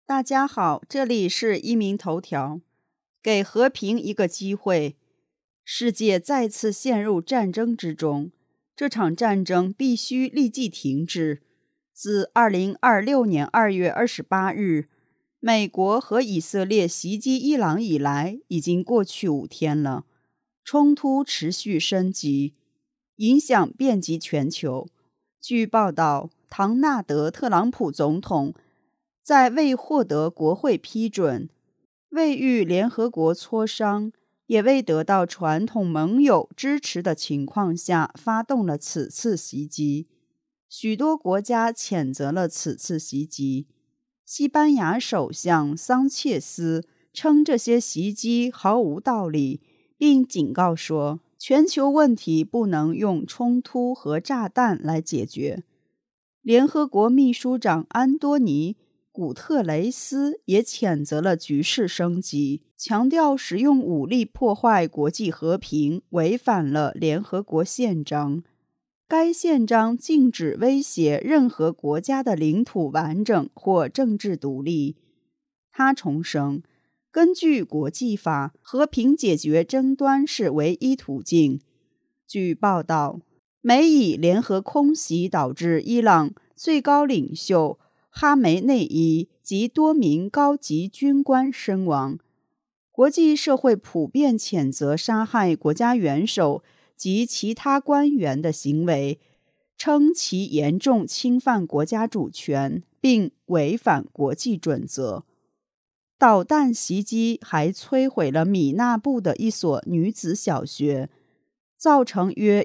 大家好，这里是一鸣头条。给和平一个机会，世界再次陷入战争之中，这场战争必须立即停止。自2026年2月28日，美国和以色列袭击伊朗以来，已经过去5天了，冲突持续升级，影响遍及全球。据报道，唐纳德·特朗普总统在未获得国会批准、未与联合国磋商，也未得到传统盟友支持的情况下，发动了此次袭击。许多国家谴责了此次袭击。西班牙首相桑切斯称这些袭击毫无道理，并警告说，全球问题不能用冲突和炸弹来解决。联合国秘书长安多尼·古特雷斯也谴责了局势升级，强调使用武力破坏国际和平违反了联合国宪章。该宪章禁止威胁任何国家的领土完整或政治独立。他重申，根据国际法，和平解决争端是唯一途径。据报道，美以联合空袭导致伊朗最高领袖哈梅内伊及多名高级军官身亡。国际社会普遍谴责杀害国家元首及其他官员的行为，称其严重侵犯国家主权，并违反国际准则。导弹袭击还摧毁了米纳布的一所女子小学，造成约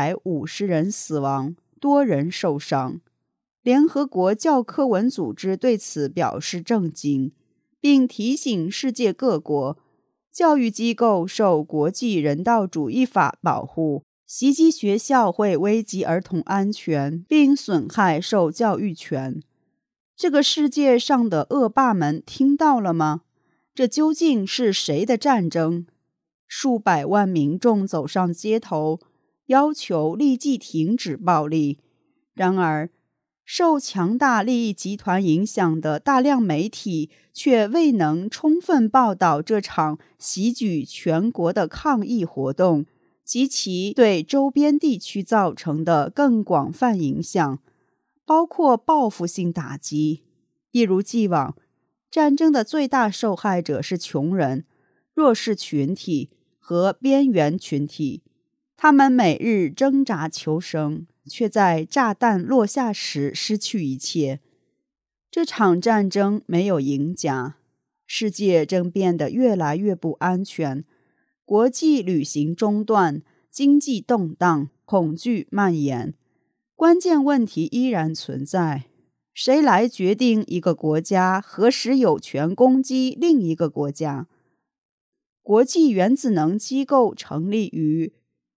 150人死亡，多人受伤。联合国教科文组织对此表示震惊，并提醒世界各国，教育机构受国际人道主义法保护，袭击学校会危及儿童安全，并损害受教育权。这个世界上的恶霸们听到了吗？这究竟是谁的战争？数百万民众走上街头，要求立即停止暴力。然而，受强大利益集团影响的大量媒体却未能充分报道这场席举全国的抗议活动及其对周边地区造成的更广泛影响，包括报复性打击。一如既往，战争的最大受害者是穷人、弱势群体和边缘群体，他们每日挣扎求生，却在炸弹落下时失去一切。这场战争没有赢家，世界正变得越来越不安全，国际旅行中断，经济动荡，恐惧蔓延。关键问题依然存在，谁来决定一个国家何时有权攻击另一个国家？国际原子能机构成立于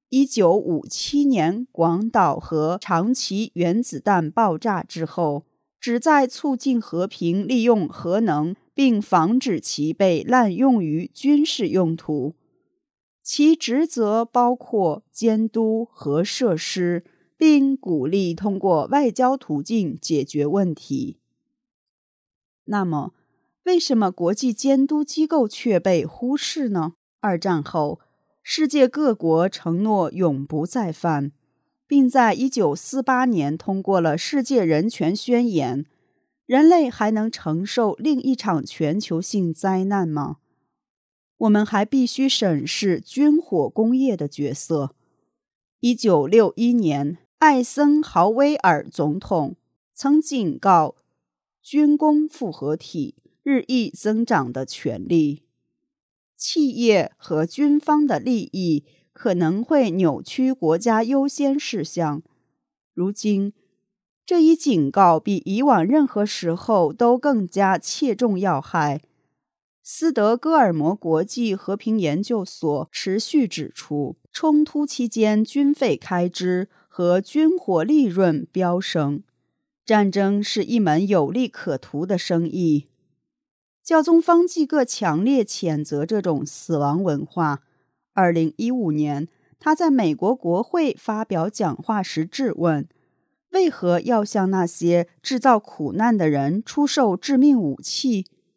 1957年广岛核长崎原子弹爆炸之后，旨在促进和平利用核能，并防止其被滥用于军事用途。其职责包括监督核设施，并鼓励通过外交途径解决问题。那么，为什么国际监督机构却被忽视呢？二战后，世界各国承诺永不再犯，并在1948年通过了世界人权宣言。人类还能承受另一场全球性灾难吗？我们还必须审视军火工业的角色。1961年，艾森豪威尔总统曾警告军工复合体日益增长的权力。企业和军方的利益可能会扭曲国家优先事项。如今，这一警告比以往任何时候都更加切中要害。斯德哥尔摩国际和平研究所持续指出，冲突期间军费开支和军火利润飙升，战争是一门有利可图的生意。教宗方济各强烈谴责这种死亡文化。2015年，他在美国国会发表讲话时质问，为何要向那些制造苦难的人出售致命武器？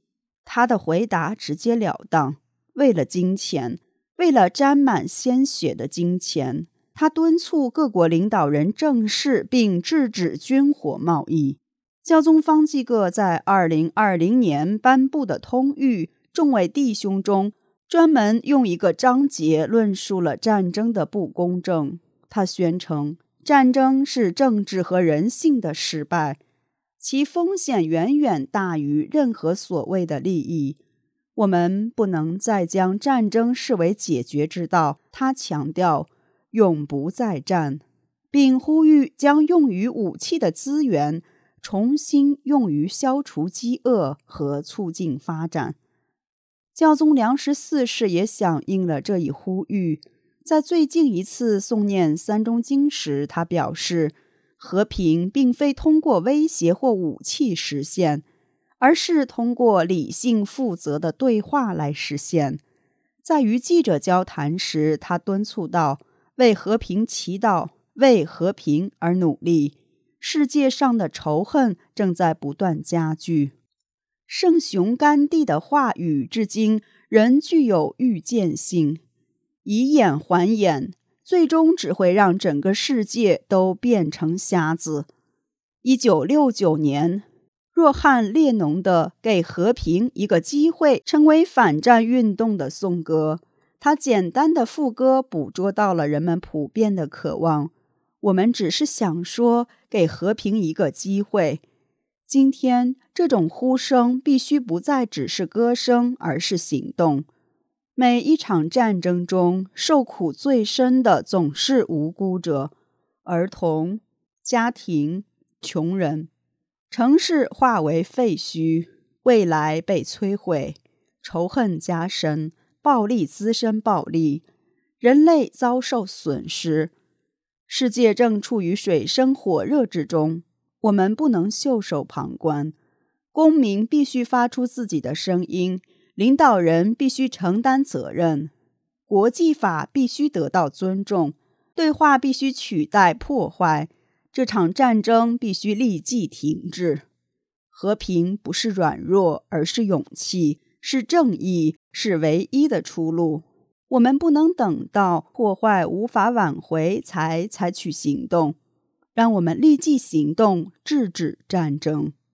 他的回答直截了当：为了金钱，为了沾满鲜血的金钱。他敦促各国领导人正视并制止军火贸易。教宗方济各在2020年颁布的通谕众位弟兄中，专门用一个章节论述了战争的不公正。他宣称，战争是政治和人性的失败，其风险远远大于任何所谓的利益。我们不能再将战争视为解决之道。他强调永不再战，并呼吁将用于武器的资源重新用于消除饥饿和促进发展。教宗良14世也响应了这一呼吁。在最近一次诵念三中经时，他表示，和平并非通过威胁或武器实现，而是通过理性负责的对话来实现。在与记者交谈时，他敦促道，为和平祈祷，为和平而努力。世界上的仇恨正在不断加剧。圣雄甘地的话语至今仍具有预见性，以眼还眼，最终只会让整个世界都变成瞎子。1969年，若翰·列侬的《给和平一个机会》成为反战运动的颂歌。他简单的副歌捕捉到了人们普遍的渴望。我们只是想说，给和平一个机会。今天，这种呼声必须不再只是歌声，而是行动。每一场战争中，受苦最深的总是无辜者，儿童、家庭、穷人。城市化为废墟，未来被摧毁，仇恨加深，暴力滋生暴力，人类遭受损失。世界正处于水深火热之中，我们不能袖手旁观。公民必须发出自己的声音，领导人必须承担责任，国际法必须得到尊重，对话必须取代破坏，这场战争必须立即停止。和平不是软弱，而是勇气，是正义，是唯一的出路。我们不能等到破坏无法挽回才采取行动，让我们立即行动，制止战争。